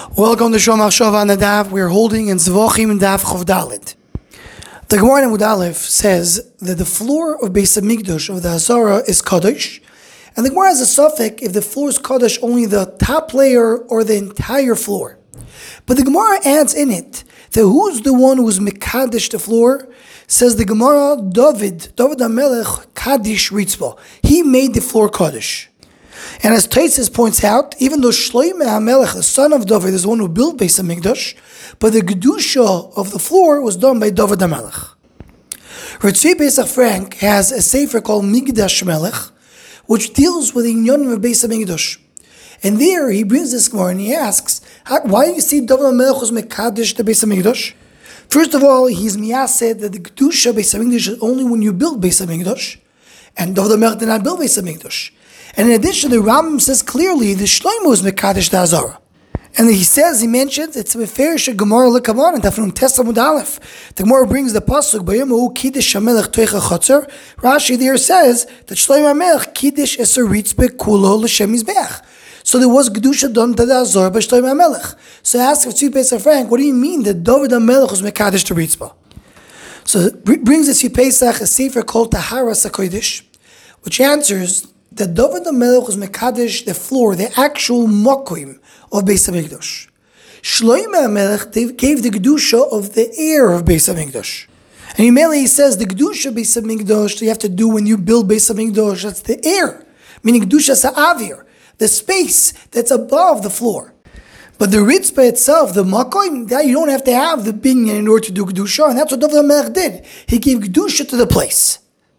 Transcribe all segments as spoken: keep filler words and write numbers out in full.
Welcome to Shom HaShov on the Daf. We are holding in Zvochim and Daf Chov Dalet. The Gemara in Amud Aleph says that the floor of Beis Hamikdash of the Hazara is Kadosh, and the Gemara has a suffix if the floor is Kadosh only the top layer or the entire floor. But the Gemara adds in it that who's the one who's Mekadesh the floor? Says the Gemara, David, David HaMelech Kaddish Ritzvah. He made the floor Kadosh. And as Taisus points out, even though Shloimeh HaMelech, the son of David, is the one who built Beis Hamikdash, but the Gedusha of the floor was done by David HaMelech. Ritzi Pesach Frank has a sefer called Migdash Melech, which deals with the Inyanim of Beis Hamikdash. And there he brings this Gemara and he asks, why do you see David HaMelech was Mekadesh the Beis Hamikdash? First of all, he's miyased that the Gedusha of Beis Hamikdash is only when you build Beis Hamikdash, and David HaMelech did not build Beis Hamikdash. And in addition, the Rambam says clearly the Shlomo was Mekadesh the Hazara. And he says, he mentions, it's Meferish Gemara Lekaman, and Tafnun Tes Amud Aleph. The Gemara brings the Pasuk, Bayamu Kiddush HaMelech Toicha Chotzer. Rashi there says that Shlomo HaMelech Kiddush Eser Ritzbe Kulo L'Shem Mizbeach. So there was Gedusha done to the Hazara by Shlomo HaMelech. So I asked Tzvi Pesach Frank, what do you mean that David HaMelech was Mekadesh to Ritzbah? So it brings the Tzvi Pesach a sefer called Taharas HaKodesh, which answers that David HaMelech was Mekadesh the floor, the actual Mokim of Beis Hamikdash. Shloimeh HaMelech gave the Gedusha of the air of Beis Hamikdash. And Yimele he says the Gedusha of Beis Hamikdash you have to do when you build Beis Hamikdash, that's the air, meaning Gedusha Sa'avir, the space that's above the floor. But the Ritzpah itself, the Mokim, that you don't have to have the binyan in order to do Gedusha, and that's what David HaMelech did. He gave Gedusha to the place.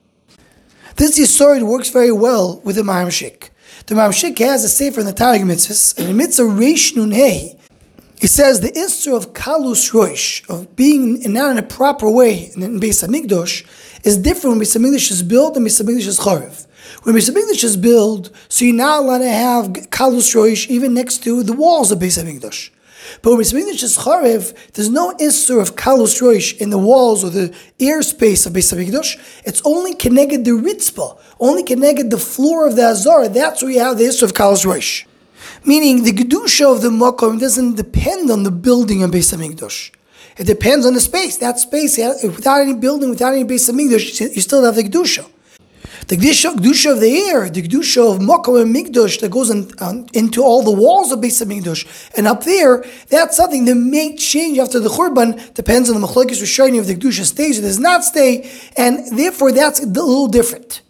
This Yisod works very well with the Mahamshik. The Mahamshik has a sefer in the Targum Mitzvahs, and in Mitzvah Reish Nun Hey, he says the issur of Kalus Roish, of being not in a proper way in Beis Hamikdash, is different when Beis Hamikdash is built and Beis Hamikdash is Charev. When Beis Hamikdash is built, so you're not allowed to have Kalus Roish even next to the walls of Beis Hamikdash. But when Beis Hamikdash is Charev, there's no issur of Kalus Roish in the walls or the airspace of Beis Hamikdash. It's only connected the Ritzpah, only connected the floor of the Hazara. That's where you have the issur of Kalus Roish. Meaning the Gedusha of the Mokom doesn't depend on the building of Beis Hamikdash. It depends on the space. That space, without any building, without any Beis Hamikdash, you still have the Gedusha. The Gedusha of the air, the Gedusha of Mokom and Mikdash that goes in, um, into all the walls of Beis Hamikdash, and up there, that's something that may change after the Churban, depends on the Machlokes Rishonim if the Gedusha stays or does not stay, and therefore that's a little different.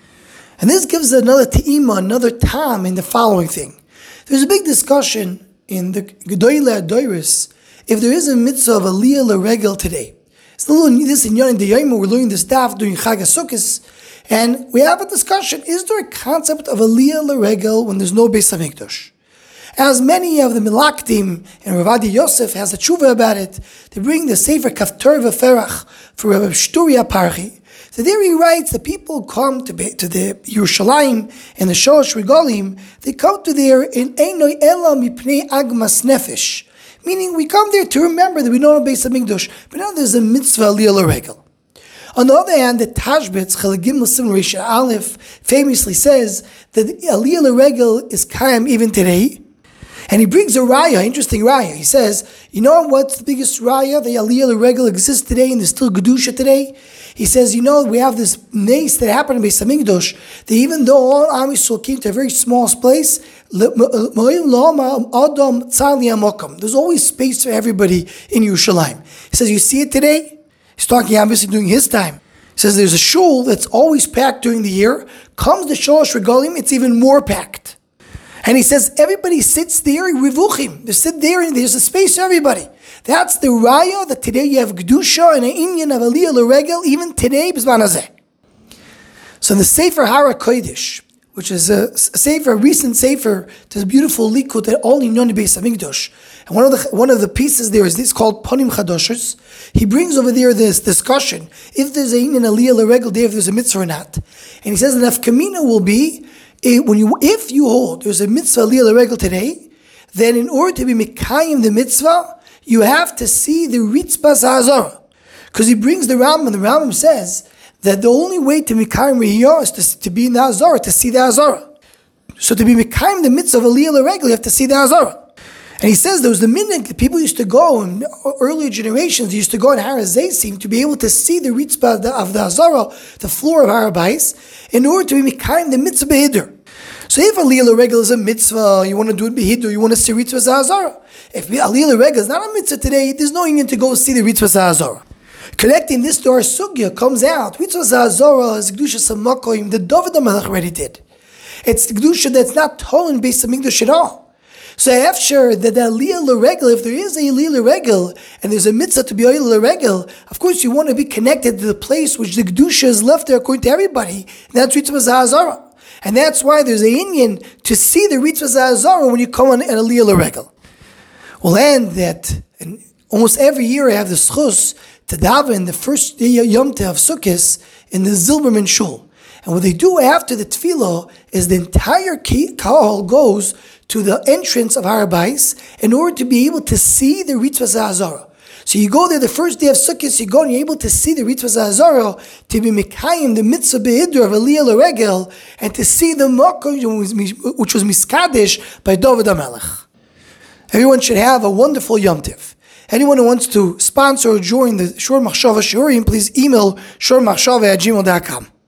And this gives another te'ima, another tam in the following thing. There's a big discussion in the Gedoyle Adoris if there is a mitzvah of Aliyah L'Regel today. It's a little this in Yon Diyayim, we're learning this daf during Chag HaSukkos, and we have a discussion, is there a concept of Aliyah L'Regel when there's no Beis Hamikdash? As many of the Milaktim and Rav Adi Yosef has a tshuva about it, they bring the Sefer Kaftor V'Ferach for Rav Shturia Parchi. So there he writes, the people come to, be, to the Yerushalayim and the Shosh Regalim, they come to there in Einoi Ela Mipnei Agmas Nefesh, meaning we come there to remember that we don't have Beis Hamikdash, but now there's a mitzvah Aliyah L'Regel. On the other hand, the Tashbetz, Chalagim L'Sim Reish Aleph, famously says that Aliyah L'Regel is Kaim even today. And he brings a raya, interesting raya. He says, you know what's the biggest raya? The Aliyah L'Regel exists today and there's still Gedusha today. He says, you know, we have this nace that happened in Beis Hamikdash, that even though all Am Yisrael came to a very small place, there's always space for everybody in Yerushalayim. He says, you see it today? He's talking obviously during his time. He says there's a shul that's always packed during the year. Comes the Shalosh Regalim, it's even more packed. And he says everybody sits there in Rivuchim. They sit there and there's a space for everybody. That's the raya that today you have Gedusha and an Inyan of Aliyah L'Regel, even today, B'zman Hazeh. So in the Sefer Hara Kodesh, which is a sefer, a recent sefer, there's a beautiful likut that all in Yon Beis Hamikdash. And one of the one of the pieces there is this called Panim Chadoshes. He brings over there this discussion if there's a in Aliyah L'Regel day, if there's a mitzvah or not. And he says the nafkamina will be when you if you hold there's a mitzvah Aliyah L'Regel today, then in order to be mekayim the mitzvah, you have to see the Ritzpah Hazara. Because he brings the Rambam, the Rambam says that the only way to mekayim Riyah is to, to be in the Hazara, to see the Hazara. So to be mekayim the mitzvah of Aliyah L'Regel, you have to see the Hazara. And he says there was the minute that people used to go in earlier generations, they used to go in Har HaZeisim to be able to see the ritzvah of the Azara, the floor of Har HaBais, in order to be mekayim the mitzvah behidur. So if Aliyah L'Regel is a mitzvah, you want to do it behidur, you want to see ritzvah Azara. If Aliyah L'Regel is not a mitzvah today, there's no union to go see the ritzvah Azara. Connecting this to our sugya comes out, ritzvah Azara is Kedusha Samakoyim, the David HaMelech already did. It's the Kedusha that's not told in Beis HaMikdash at all. So after that Aliyah L'Regel, if there is a Aliyah L'Regel and there's a mitzvah to be Aliyah L'Regel, of course you want to be connected to the place which the Kedusha is left there according to everybody, and that's Ritzvah Zahazara. And that's why there's a inyan to see the Ritzvah Zahazara when you come on an Aliyah L'Regel. We'll end that, and almost every year I have the schus to daven the first Yom Tov of Sukkot in the Zilberman Shul. And what they do after the tefillah is the entire kahal goes to the entrance of Har HaBais in order to be able to see the Ritzvah Zahazara. So you go there the first day of Sukkot, you go and you're able to see the Ritzvah Zahazara, to be mekayim the mitzvah behidur of Aliyah L'Regel, and to see the makom which was miskadesh by David HaMelech. Everyone should have a wonderful Yom Tov. Anyone who wants to sponsor or join the Shor Machshava Shiurim, please email shor machshava at gmail dot com.